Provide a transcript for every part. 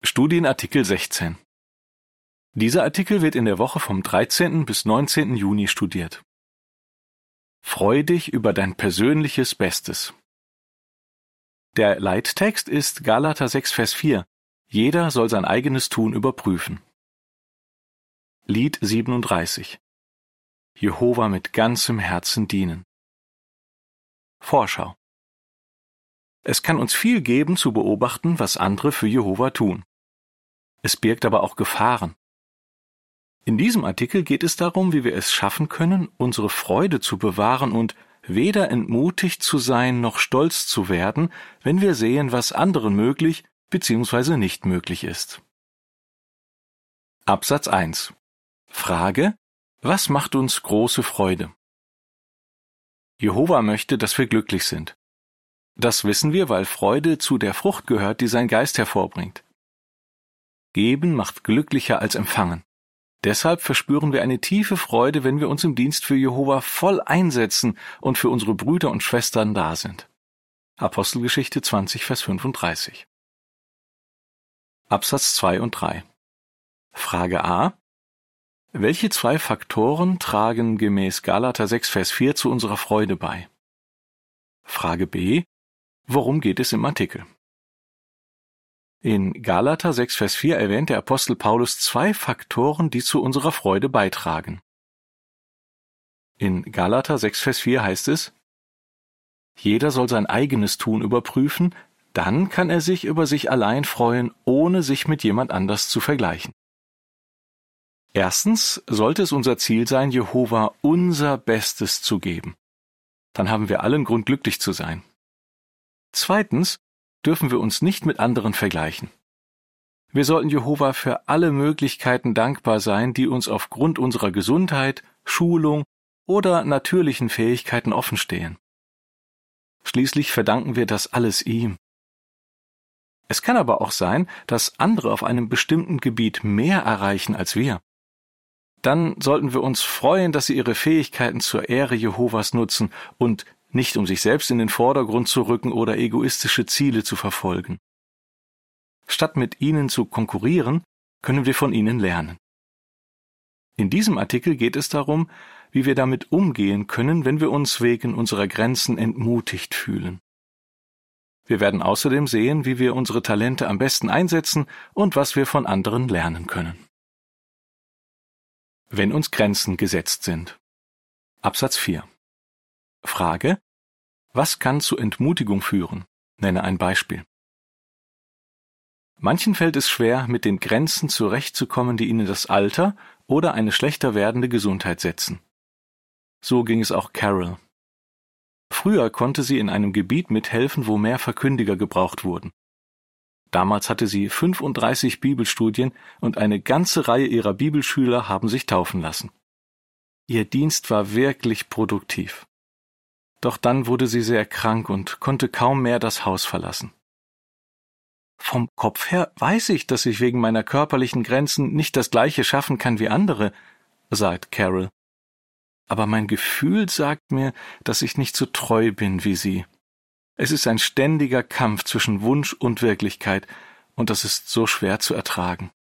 Studienartikel 16. Dieser Artikel wird in der Woche vom 13. bis 19. Juni studiert. Freu dich über dein persönliches Bestes. Der Leittext ist Galater 6, Vers 4. Jeder soll sein eigenes Tun überprüfen. Lied 37. Jehova mit ganzem Herzen dienen. Vorschau. Es kann uns viel geben zu beobachten, was andere für Jehova tun. Es birgt aber auch Gefahren. In diesem Artikel geht es darum, wie wir es schaffen können, unsere Freude zu bewahren und weder entmutigt zu sein noch stolz zu werden, wenn wir sehen, was anderen möglich bzw. nicht möglich ist. Absatz 1. Frage: Was macht uns große Freude? Jehova möchte, dass wir glücklich sind. Das wissen wir, weil Freude zu der Frucht gehört, die sein Geist hervorbringt. Geben macht glücklicher als empfangen. Deshalb verspüren wir eine tiefe Freude, wenn wir uns im Dienst für Jehova voll einsetzen und für unsere Brüder und Schwestern da sind. Apostelgeschichte 20, Vers 35. Absatz 2 und 3. Frage A. Welche zwei Faktoren tragen gemäß Galater 6, Vers 4 zu unserer Freude bei? Frage B. Worum geht es im Artikel? In Galater 6, Vers 4 erwähnt der Apostel Paulus zwei Faktoren, die zu unserer Freude beitragen. In Galater 6, Vers 4 heißt es: Jeder soll sein eigenes Tun überprüfen, dann kann er sich über sich allein freuen, ohne sich mit jemand anders zu vergleichen. Erstens sollte es unser Ziel sein, Jehova unser Bestes zu geben. Dann haben wir allen Grund, glücklich zu sein. Zweitens dürfen wir uns nicht mit anderen vergleichen. Wir sollten Jehova für alle Möglichkeiten dankbar sein, die uns aufgrund unserer Gesundheit, Schulung oder natürlichen Fähigkeiten offenstehen. Schließlich verdanken wir das alles ihm. Es kann aber auch sein, dass andere auf einem bestimmten Gebiet mehr erreichen als wir. Dann sollten wir uns freuen, dass sie ihre Fähigkeiten zur Ehre Jehovas nutzen und nicht um sich selbst in den Vordergrund zu rücken oder egoistische Ziele zu verfolgen. Statt mit ihnen zu konkurrieren, können wir von ihnen lernen. In diesem Artikel geht es darum, wie wir damit umgehen können, wenn wir uns wegen unserer Grenzen entmutigt fühlen. Wir werden außerdem sehen, wie wir unsere Talente am besten einsetzen und was wir von anderen lernen können. Wenn uns Grenzen gesetzt sind. Absatz 4. Frage: Was kann zu Entmutigung führen? Nenne ein Beispiel. Manchen fällt es schwer, mit den Grenzen zurechtzukommen, die ihnen das Alter oder eine schlechter werdende Gesundheit setzen. So ging es auch Carol. Früher konnte sie in einem Gebiet mithelfen, wo mehr Verkündiger gebraucht wurden. Damals hatte sie 35 Bibelstudien und eine ganze Reihe ihrer Bibelschüler haben sich taufen lassen. Ihr Dienst war wirklich produktiv. Doch dann wurde sie sehr krank und konnte kaum mehr das Haus verlassen. Vom Kopf her weiß ich, dass ich wegen meiner körperlichen Grenzen nicht das Gleiche schaffen kann wie andere, sagt Carol. Aber mein Gefühl sagt mir, dass ich nicht so treu bin wie sie. Es ist ein ständiger Kampf zwischen Wunsch und Wirklichkeit, und das ist so schwer zu ertragen.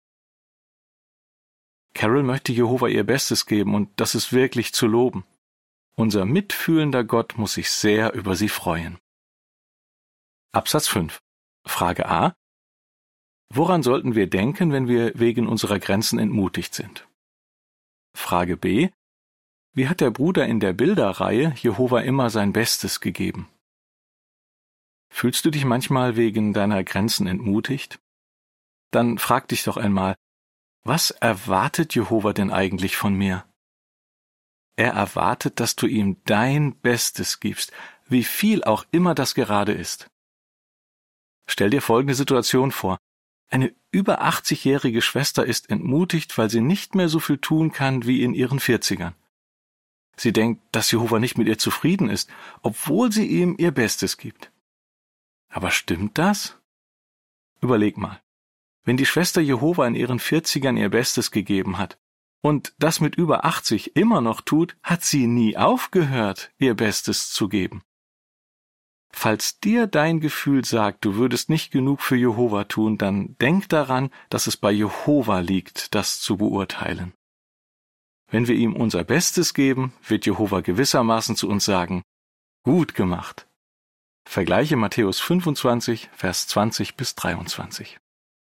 Carol möchte Jehova ihr Bestes geben, und das ist wirklich zu loben. Unser mitfühlender Gott muss sich sehr über sie freuen. Absatz 5. Frage A. Woran sollten wir denken, wenn wir wegen unserer Grenzen entmutigt sind? Frage B. Wie hat der Bruder in der Bilderreihe Jehova immer sein Bestes gegeben? Fühlst du dich manchmal wegen deiner Grenzen entmutigt? Dann frag dich doch einmal: Was erwartet Jehova denn eigentlich von mir? Er erwartet, dass du ihm dein Bestes gibst, wie viel auch immer das gerade ist. Stell dir folgende Situation vor. Eine über 80-jährige Schwester ist entmutigt, weil sie nicht mehr so viel tun kann wie in ihren 40ern. Sie denkt, dass Jehova nicht mit ihr zufrieden ist, obwohl sie ihm ihr Bestes gibt. Aber stimmt das? Überleg mal. Wenn die Schwester Jehova in ihren 40ern ihr Bestes gegeben hat und das mit über 80 immer noch tut, hat sie nie aufgehört, ihr Bestes zu geben. Falls dir dein Gefühl sagt, du würdest nicht genug für Jehova tun, dann denk daran, dass es bei Jehova liegt, das zu beurteilen. Wenn wir ihm unser Bestes geben, wird Jehova gewissermaßen zu uns sagen, gut gemacht. Vergleiche Matthäus 25, Vers 20 bis 23.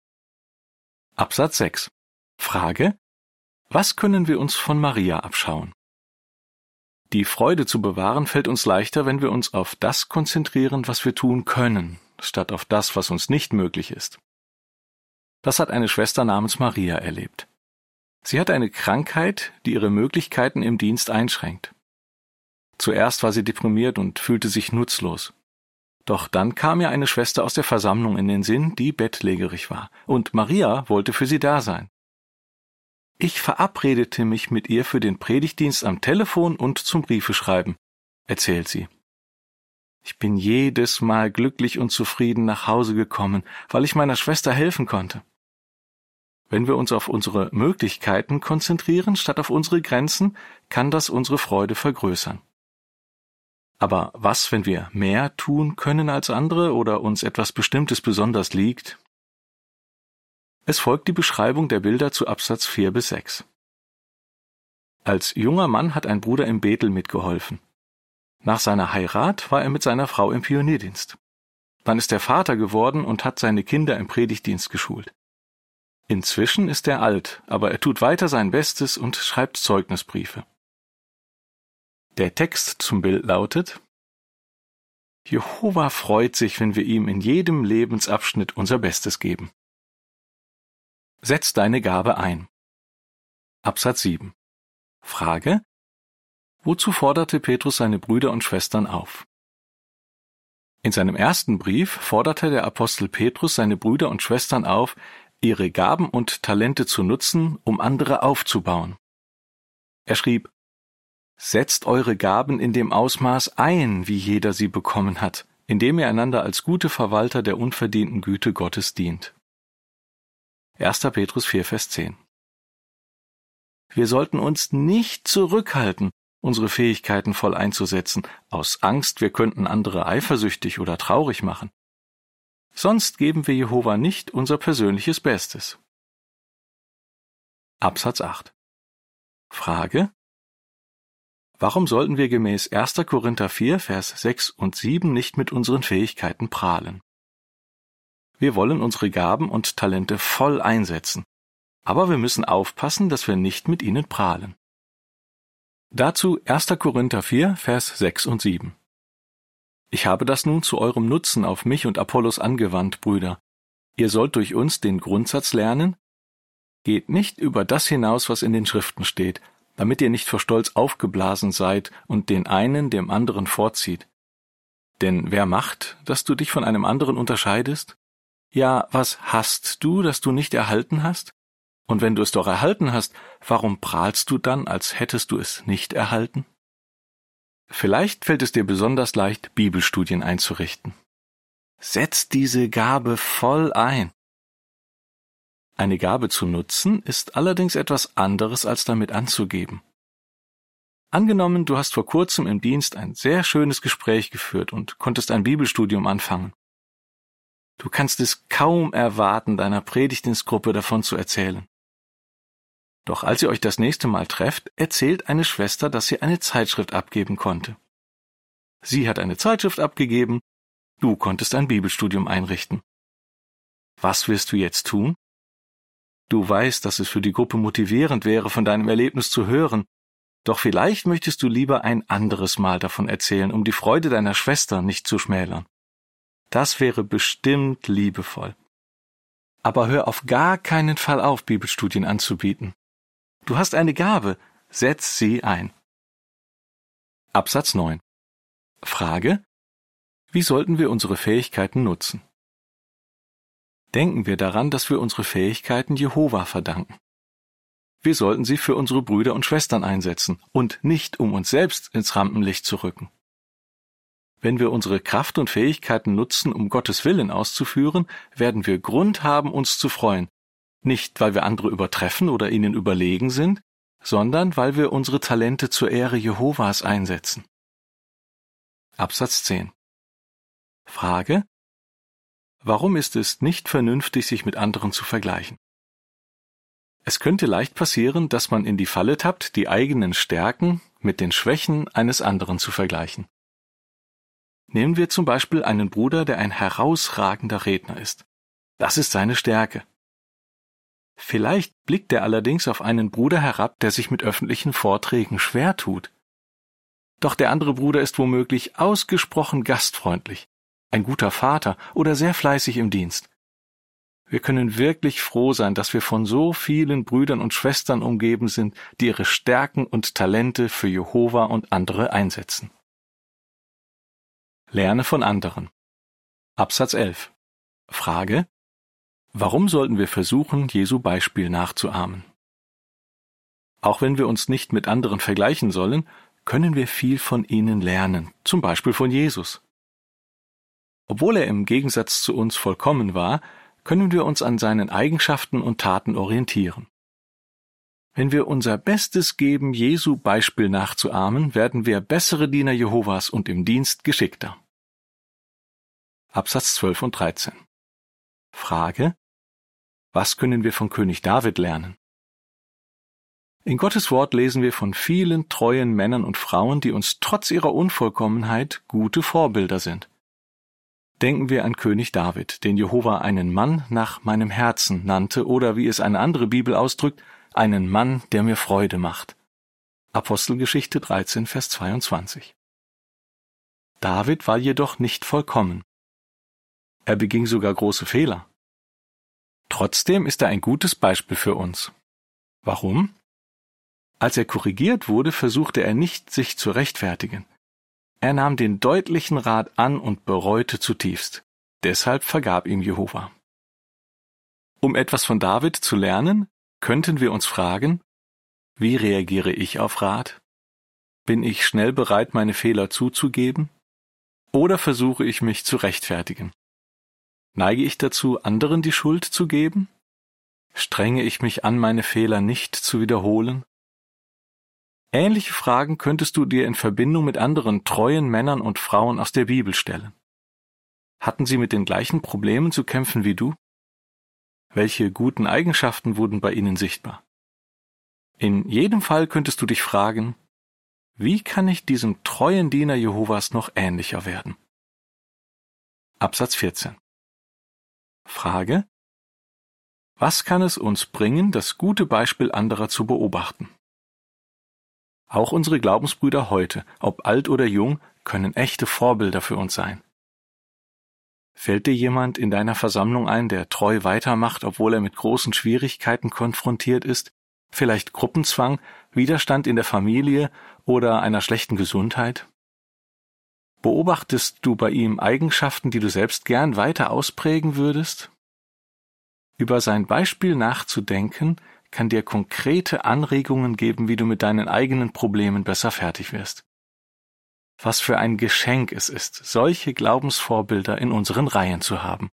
Absatz 6. Frage: Was können wir uns von Maria abschauen? Die Freude zu bewahren fällt uns leichter, wenn wir uns auf das konzentrieren, was wir tun können, statt auf das, was uns nicht möglich ist. Das hat eine Schwester namens Maria erlebt. Sie hatte eine Krankheit, die ihre Möglichkeiten im Dienst einschränkt. Zuerst war sie deprimiert und fühlte sich nutzlos. Doch dann kam ihr eine Schwester aus der Versammlung in den Sinn, die bettlägerig war, und Maria wollte für sie da sein. Ich verabredete mich mit ihr für den Predigtdienst am Telefon und zum Briefeschreiben, erzählt sie. Ich bin jedes Mal glücklich und zufrieden nach Hause gekommen, weil ich meiner Schwester helfen konnte. Wenn wir uns auf unsere Möglichkeiten konzentrieren, statt auf unsere Grenzen, kann das unsere Freude vergrößern. Aber was, wenn wir mehr tun können als andere oder uns etwas Bestimmtes besonders liegt? Es folgt die Beschreibung der Bilder zu Absatz 4 bis 6. Als junger Mann hat ein Bruder im Bethel mitgeholfen. Nach seiner Heirat war er mit seiner Frau im Pionierdienst. Dann ist er Vater geworden und hat seine Kinder im Predigtdienst geschult. Inzwischen ist er alt, aber er tut weiter sein Bestes und schreibt Zeugnisbriefe. Der Text zum Bild lautet: Jehova freut sich, wenn wir ihm in jedem Lebensabschnitt unser Bestes geben. Setz deine Gabe ein. Absatz 7. Frage: Wozu forderte Petrus seine Brüder und Schwestern auf? In seinem ersten Brief forderte der Apostel Petrus seine Brüder und Schwestern auf, ihre Gaben und Talente zu nutzen, um andere aufzubauen. Er schrieb: Setzt eure Gaben in dem Ausmaß ein, wie jeder sie bekommen hat, indem ihr einander als gute Verwalter der unverdienten Güte Gottes dient. 1. Petrus 4, Vers 10. Wir sollten uns nicht zurückhalten, unsere Fähigkeiten voll einzusetzen, aus Angst, wir könnten andere eifersüchtig oder traurig machen. Sonst geben wir Jehova nicht unser persönliches Bestes. Absatz 8. Frage: Warum sollten wir gemäß 1. Korinther 4, Vers 6 und 7 nicht mit unseren Fähigkeiten prahlen? Wir wollen unsere Gaben und Talente voll einsetzen, aber wir müssen aufpassen, dass wir nicht mit ihnen prahlen. Dazu 1. Korinther 4, Vers 6 und 7. Ich habe das nun zu eurem Nutzen auf mich und Apollos angewandt, Brüder. Ihr sollt durch uns den Grundsatz lernen: Geht nicht über das hinaus, was in den Schriften steht, damit ihr nicht vor Stolz aufgeblasen seid und den einen dem anderen vorzieht. Denn wer macht, dass du dich von einem anderen unterscheidest? Ja, was hast du, das du nicht erhalten hast? Und wenn du es doch erhalten hast, warum prahlst du dann, als hättest du es nicht erhalten? Vielleicht fällt es dir besonders leicht, Bibelstudien einzurichten. Setz diese Gabe voll ein. Eine Gabe zu nutzen, ist allerdings etwas anderes, als damit anzugeben. Angenommen, du hast vor kurzem im Dienst ein sehr schönes Gespräch geführt und konntest ein Bibelstudium anfangen. Du kannst es kaum erwarten, deiner Predigtdienstgruppe davon zu erzählen. Doch als ihr euch das nächste Mal trefft, erzählt eine Schwester, dass sie eine Zeitschrift abgeben konnte. Sie hat eine Zeitschrift abgegeben, du konntest ein Bibelstudium einrichten. Was wirst du jetzt tun? Du weißt, dass es für die Gruppe motivierend wäre, von deinem Erlebnis zu hören, doch vielleicht möchtest du lieber ein anderes Mal davon erzählen, um die Freude deiner Schwester nicht zu schmälern. Das wäre bestimmt liebevoll. Aber hör auf gar keinen Fall auf, Bibelstudien anzubieten. Du hast eine Gabe, setz sie ein. Absatz 9. Frage: Wie sollten wir unsere Fähigkeiten nutzen? Denken wir daran, dass wir unsere Fähigkeiten Jehova verdanken. Wir sollten sie für unsere Brüder und Schwestern einsetzen und nicht, um uns selbst ins Rampenlicht zu rücken. Wenn wir unsere Kraft und Fähigkeiten nutzen, um Gottes Willen auszuführen, werden wir Grund haben, uns zu freuen. Nicht, weil wir andere übertreffen oder ihnen überlegen sind, sondern weil wir unsere Talente zur Ehre Jehovas einsetzen. Absatz 10. Frage: Warum ist es nicht vernünftig, sich mit anderen zu vergleichen? Es könnte leicht passieren, dass man in die Falle tappt, die eigenen Stärken mit den Schwächen eines anderen zu vergleichen. Nehmen wir zum Beispiel einen Bruder, der ein herausragender Redner ist. Das ist seine Stärke. Vielleicht blickt er allerdings auf einen Bruder herab, der sich mit öffentlichen Vorträgen schwer tut. Doch der andere Bruder ist womöglich ausgesprochen gastfreundlich, ein guter Vater oder sehr fleißig im Dienst. Wir können wirklich froh sein, dass wir von so vielen Brüdern und Schwestern umgeben sind, die ihre Stärken und Talente für Jehova und andere einsetzen. Lerne von anderen. Absatz 11. Frage: Warum sollten wir versuchen, Jesu Beispiel nachzuahmen? Auch wenn wir uns nicht mit anderen vergleichen sollen, können wir viel von ihnen lernen, zum Beispiel von Jesus. Obwohl er im Gegensatz zu uns vollkommen war, können wir uns an seinen Eigenschaften und Taten orientieren. Wenn wir unser Bestes geben, Jesu Beispiel nachzuahmen, werden wir bessere Diener Jehovas und im Dienst geschickter. Absatz 12 und 13. Frage: Was können wir von König David lernen? In Gottes Wort lesen wir von vielen treuen Männern und Frauen, die uns trotz ihrer Unvollkommenheit gute Vorbilder sind. Denken wir an König David, den Jehova einen Mann nach meinem Herzen nannte oder, wie es eine andere Bibel ausdrückt, einen Mann, der mir Freude macht. Apostelgeschichte 13, Vers 22. David war jedoch nicht vollkommen. Er beging sogar große Fehler. Trotzdem ist er ein gutes Beispiel für uns. Warum? Als er korrigiert wurde, versuchte er nicht, sich zu rechtfertigen. Er nahm den deutlichen Rat an und bereute zutiefst. Deshalb vergab ihm Jehova. Um etwas von David zu lernen, könnten wir uns fragen: Wie reagiere ich auf Rat? Bin ich schnell bereit, meine Fehler zuzugeben? Oder versuche ich mich zu rechtfertigen? Neige ich dazu, anderen die Schuld zu geben? Strenge ich mich an, meine Fehler nicht zu wiederholen? Ähnliche Fragen könntest du dir in Verbindung mit anderen treuen Männern und Frauen aus der Bibel stellen. Hatten sie mit den gleichen Problemen zu kämpfen wie du? Welche guten Eigenschaften wurden bei ihnen sichtbar? In jedem Fall könntest du dich fragen: Wie kann ich diesem treuen Diener Jehovas noch ähnlicher werden? Absatz 14. Frage: Was kann es uns bringen, das gute Beispiel anderer zu beobachten? Auch unsere Glaubensbrüder heute, ob alt oder jung, können echte Vorbilder für uns sein. Fällt dir jemand in deiner Versammlung ein, der treu weitermacht, obwohl er mit großen Schwierigkeiten konfrontiert ist, vielleicht Gruppenzwang, Widerstand in der Familie oder einer schlechten Gesundheit? Beobachtest du bei ihm Eigenschaften, die du selbst gern weiter ausprägen würdest? Über sein Beispiel nachzudenken, kann dir konkrete Anregungen geben, wie du mit deinen eigenen Problemen besser fertig wirst. Was für ein Geschenk es ist, solche Glaubensvorbilder in unseren Reihen zu haben.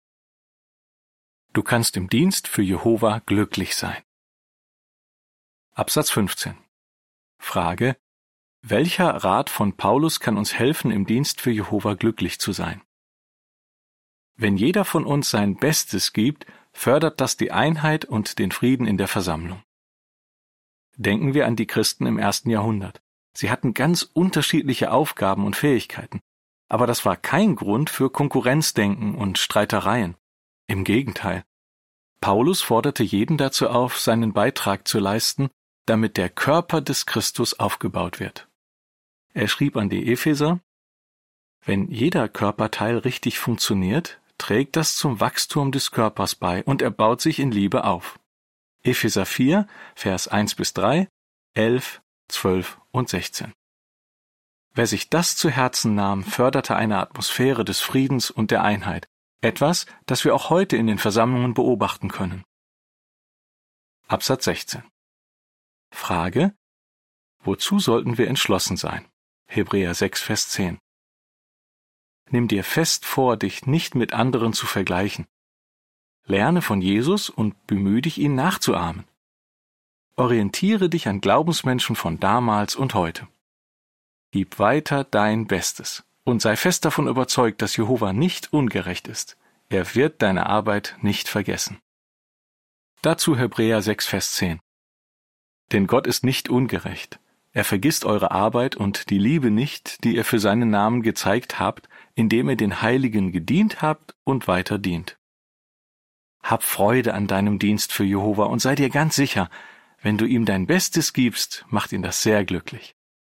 Du kannst im Dienst für Jehova glücklich sein. Absatz 15. Frage: Welcher Rat von Paulus kann uns helfen, im Dienst für Jehova glücklich zu sein? Wenn jeder von uns sein Bestes gibt, fördert das die Einheit und den Frieden in der Versammlung. Denken wir an die Christen im 1. Jahrhundert. Sie hatten ganz unterschiedliche Aufgaben und Fähigkeiten, aber das war kein Grund für Konkurrenzdenken und Streitereien. Im Gegenteil. Paulus forderte jeden dazu auf, seinen Beitrag zu leisten, damit der Körper des Christus aufgebaut wird. Er schrieb an die Epheser: Wenn jeder Körperteil richtig funktioniert, trägt das zum Wachstum des Körpers bei und er baut sich in Liebe auf. Epheser 4, Vers 1-3, 11, 12 und 16. Wer sich das zu Herzen nahm, förderte eine Atmosphäre des Friedens und der Einheit, etwas, das wir auch heute in den Versammlungen beobachten können. Absatz 16. Frage: Wozu sollten wir entschlossen sein? Hebräer 6, Vers 10. Nimm dir fest vor, dich nicht mit anderen zu vergleichen. Lerne von Jesus und bemühe dich, ihn nachzuahmen. Orientiere dich an Glaubensmenschen von damals und heute. Gib weiter dein Bestes Und sei fest davon überzeugt, dass Jehova nicht ungerecht ist. Er wird deine Arbeit nicht vergessen. Dazu Hebräer 6, Vers 10. Denn Gott ist nicht ungerecht. Er vergisst eure Arbeit und die Liebe nicht, die ihr für seinen Namen gezeigt habt, indem ihr den Heiligen gedient habt und weiter dient. Hab Freude an deinem Dienst für Jehova und sei dir ganz sicher, wenn du ihm dein Bestes gibst, macht ihn das sehr glücklich.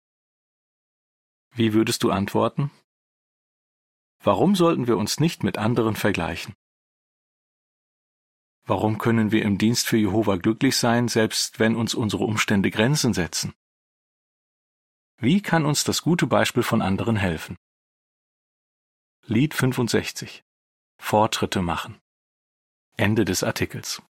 Wie würdest du antworten? Warum sollten wir uns nicht mit anderen vergleichen? Warum können wir im Dienst für Jehova glücklich sein, selbst wenn uns unsere Umstände Grenzen setzen? Wie kann uns das gute Beispiel von anderen helfen? Lied 65. Fortschritte machen. Ende des Artikels.